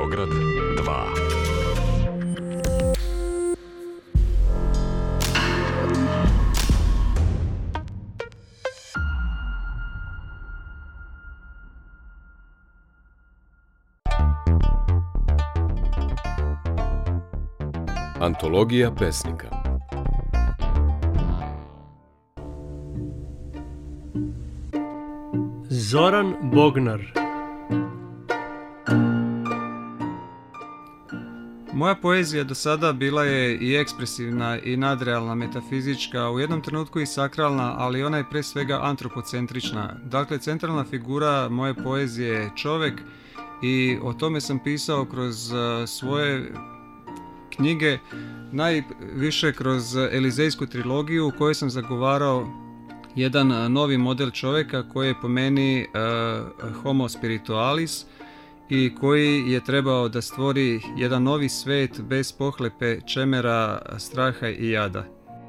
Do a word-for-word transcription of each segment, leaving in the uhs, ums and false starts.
Beograd dva. Antologija pesnika. Zoran Bognar. Moja poezija do sada bila je i ekspresivna i nadrealna, metafizička, u jednom trenutku i sakralna, ali ona je pre svega antropocentrična. Dakle, centralna figura moje poezije je čovjek i o tome sam pisao kroz svoje knjige, najviše kroz Elizejsku trilogiju u kojoj sam zagovarao jedan novi model čovjeka koji je po meni uh, homo spiritualis i koji je trebao da stvori jedan novi svet bez pohlepe, čemera, straha i jada.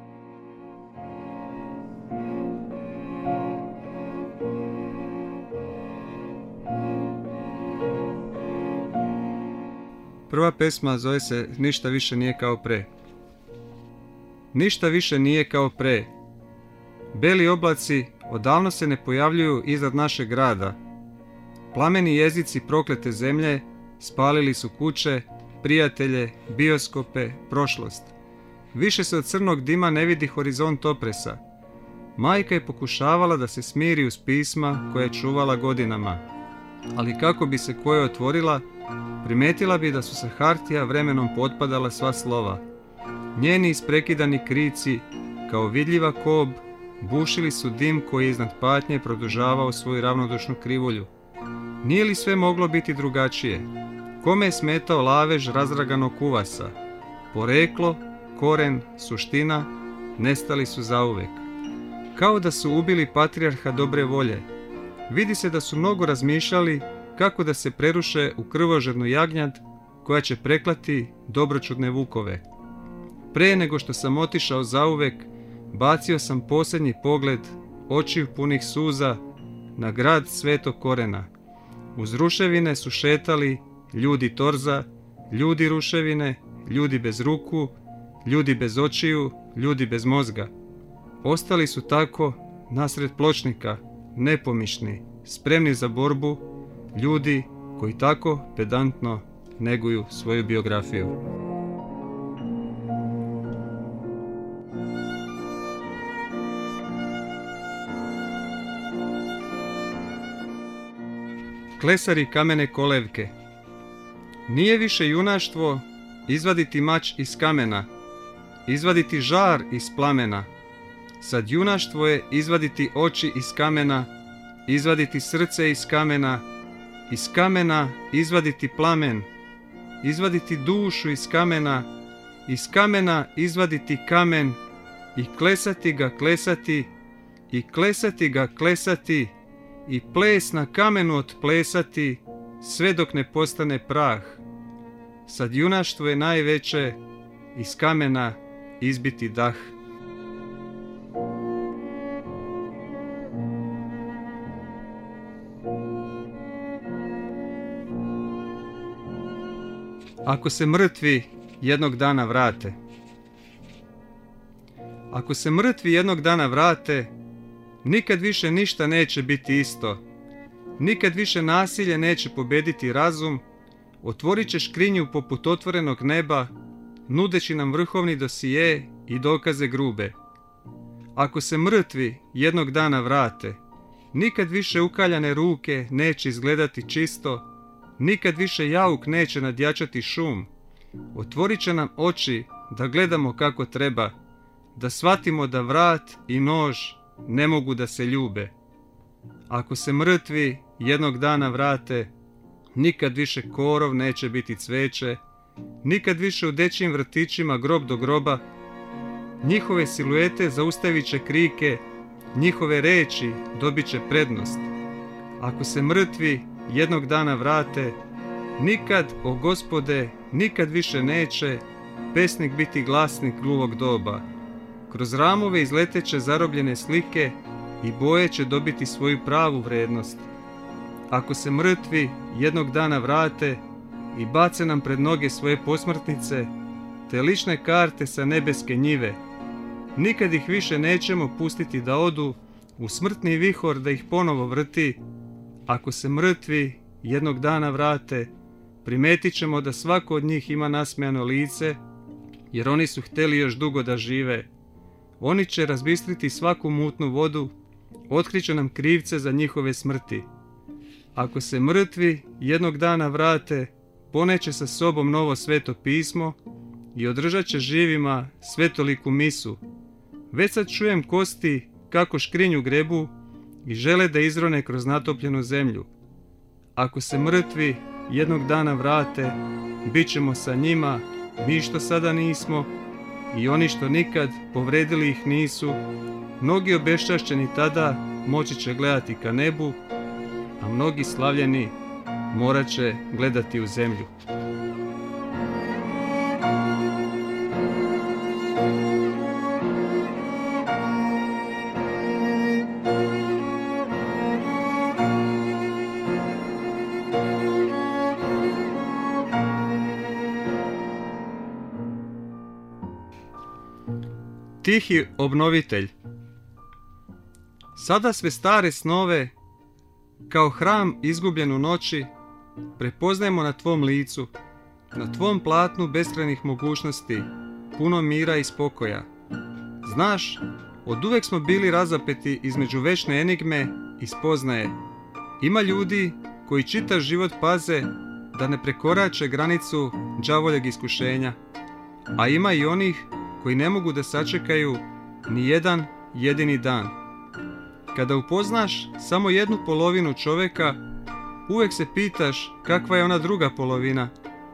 Prva pesma zove se Ništa više nije kao pre. Ništa više nije kao pre. Beli oblaci odavno se ne pojavljuju iznad našeg grada. Plameni jezici proklete zemlje spalili su kuće, prijatelje, bioskope, prošlost. Više se od crnog dima ne vidi horizont opresa. Majka je pokušavala da se smiri uz pisma koje je čuvala godinama. Ali kako bi se koje otvorila, primetila bi da su se hartija vremenom potpadala sva slova. Njeni isprekidani krici, kao vidljiva kob, bušili su dim koji je iznad patnje produžavao svoju ravnodušnu krivulju. Nije li sve moglo biti drugačije? Kome je smetao lavež razraganog kuvasa? Poreklo, koren, suština, nestali su zauvek. Kao da su ubili patrijarha dobre volje. Vidi se da su mnogo razmišljali kako da se preruše u krvožednu jagnjad koja će preklati dobročudne vukove. Pre nego što sam otišao zauvek, bacio sam posljednji pogled, očiju punih suza, na grad Svetog Korena. Uz ruševine su šetali ljudi torza, ljudi ruševine, ljudi bez ruku, ljudi bez očiju, ljudi bez mozga. Ostali su tako nasred pločnika, nepomišni, spremni za borbu, ljudi koji tako pedantno neguju svoju biografiju. Klesari kamene kolevke. Nije više junaštvo izvaditi mač iz kamena, izvaditi žar iz plamena. Sad junaštvo je izvaditi oči iz kamena, izvaditi srce iz kamena, iz kamena izvaditi plamen, izvaditi dušu iz kamena, iz kamena izvaditi kamen i klesati ga klesati i klesati ga klesati i ples na kamenu otplesati sve dok ne postane prah. Sad junaštvo je najveće iz kamena izbiti dah. Ako se mrtvi jednog dana vrate. Ako se mrtvi jednog dana vrate, nikad više ništa neće biti isto. Nikad više nasilje neće pobediti razum, otvorit će škrinju poput otvorenog neba, nudeći nam vrhovni dosije i dokaze grube. Ako se mrtvi jednog dana vrate, nikad više ukaljane ruke neće izgledati čisto, nikad više jauk neće nadjačati šum. Otvorit će nam oči da gledamo kako treba, da shvatimo da vrat i nož ne mogu da se ljube. Ako se mrtvi jednog dana vrate, nikad više korov neće biti cveće, nikad više u dečjim vrtićima grob do groba. Njihove siluete zaustavit će krike, njihove reči dobit će prednost. Ako se mrtvi jednog dana vrate, nikad, o Gospode, nikad više neće pesnik biti glasnik gluvog doba. Kroz ramove izleteće zarobljene slike i boje će dobiti svoju pravu vrednost. Ako se mrtvi jednog dana vrate, i bace nam pred noge svoje posmrtnice, te lične karte sa nebeske njive. Nikad ih više nećemo pustiti da odu u smrtni vihor da ih ponovo vrti. Ako se mrtvi jednog dana vrate, primetit ćemo da svako od njih ima nasmejano lice, jer oni su htjeli još dugo da žive. Oni će razbistriti svaku mutnu vodu, otkriće nam krivce za njihove smrti. Ako se mrtvi jednog dana vrate, poneće sa sobom novo sveto pismo i održat će živima svetoliku misu. Već sad čujem kosti kako škrinju grebu i žele da izrone kroz natopljenu zemlju. Ako se mrtvi jednog dana vrate, bit ćemo sa njima, mi što sada nismo i oni što nikad povredili ih nisu. Mnogi obeščašćeni tada moći će gledati ka nebu, a mnogi slavljeni morat će gledati u zemlju. Tihi obnovitelj. Sada sve stare snove, kao hram izgubljen u noći, prepoznajemo na tvom licu, na tvom platnu beskrajnih mogućnosti, puno mira i spokoja. Znaš, oduvek smo bili razapeti između večne enigme i spoznaje. Ima ljudi koji čitav život paze da ne prekorače granicu đavoljeg iskušenja, a ima i onih koji ne mogu da sačekaju ni jedan jedini dan. Kada upoznaš samo jednu polovinu čovjeka, uvijek se pitaš kakva je ona druga polovina.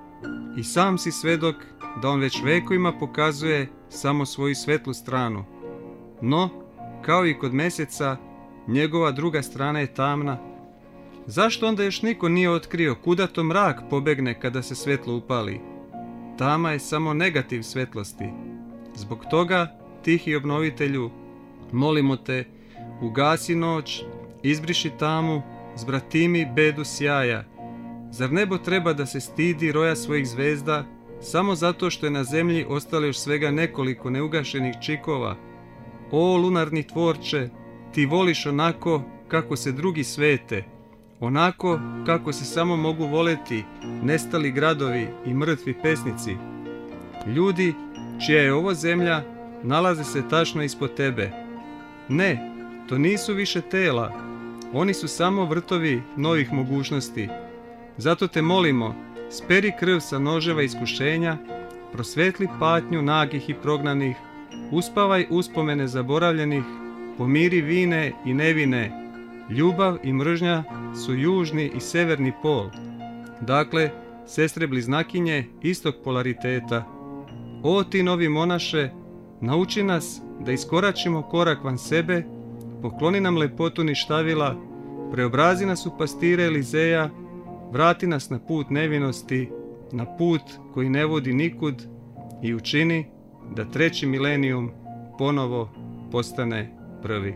I sam si svedok da on već vekovima pokazuje samo svoju svetlu stranu. No, kao i kod mjeseca, njegova druga strana je tamna. Zašto onda još niko nije otkrio kuda to mrak pobegne kada se svetlo upali? Tama je samo negativ svetlosti. Zbog toga, tihi obnovitelju, molimo te, ugasi noć, izbriši tamu, zbratimi bedu sjaja. Zar nebo treba da se stidi roja svojih zvezda, samo zato što je na zemlji ostalo još svega nekoliko neugašenih čikova? O lunarni tvorče, ti voliš onako kako se drugi svete, onako kako se samo mogu voleti nestali gradovi i mrtvi pesnici. Ljudi čija je ovo zemlja nalaze se tačno ispod tebe. Ne, to nisu više tela, oni su samo vrtovi novih mogućnosti. Zato te molimo, speri krv sa noževa iskušenja, prosvetli patnju nagih i prognanih, uspavaj uspomene zaboravljenih, pomiri vine i nevine. Ljubav i mržnja su južni i severni pol. Dakle, sestre bliznakinje istog polariteta. O ti novi monaše, nauči nas da iskoračimo korak van sebe, pokloni nam lepotu ništavila, preobrazi nas u pastire Elizeja, vrati nas na put nevinosti, na put koji ne vodi nikud i učini da treći milenijum ponovo postane prvi.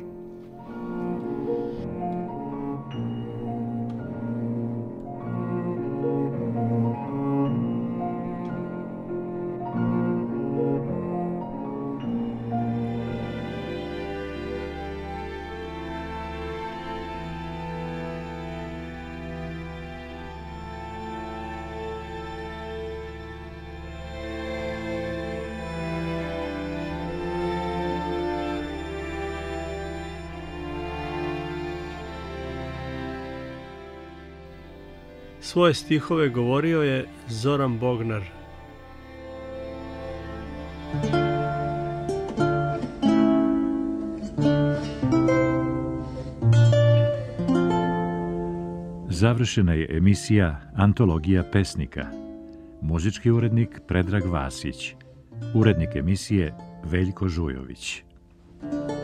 Svoje stihove govorio je Zoran Bognar. Završena je emisija Antologija pesnika. Muzički urednik Predrag Vasić. Urednik emisije Veljko Žujović.